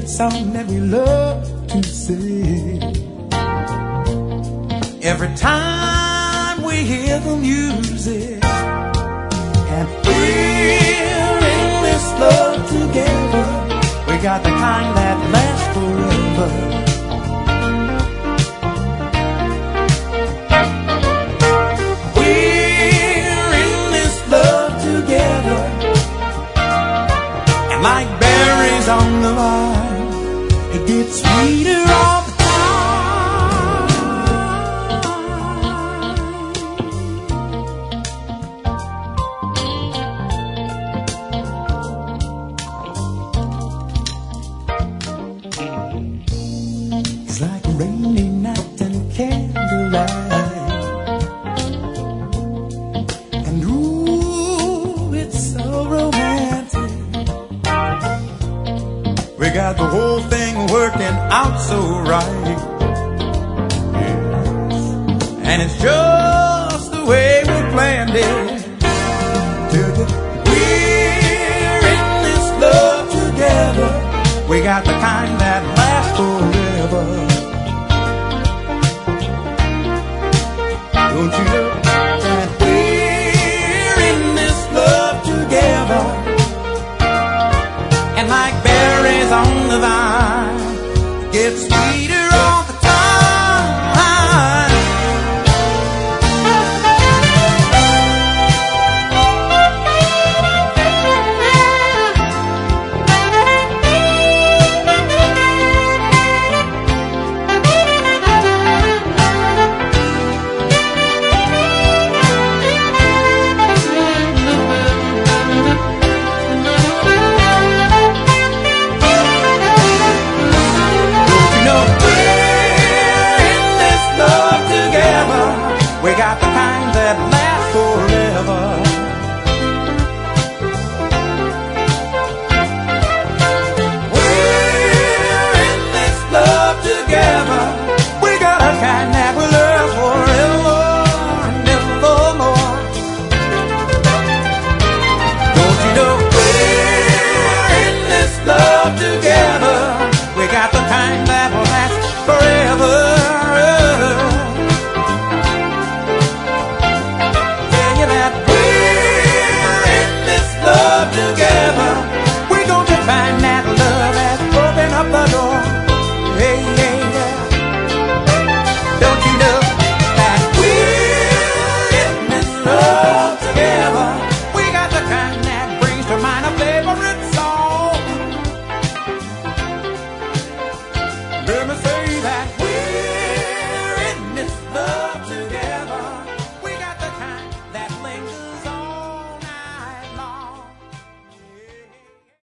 song that we love to sing. Every time we hear the music, and we're in this love together, we got the kind that lasts forever. We're in this love together, and like berries on the vine, it gets sweeter all the time. It's like a rainy night and candlelight, and ooh, it's so romantic. We got the whole thing working out so right, yes. And it's just the way we planned it. We're in this love together, we got the kind that lasts forever. Don't you know?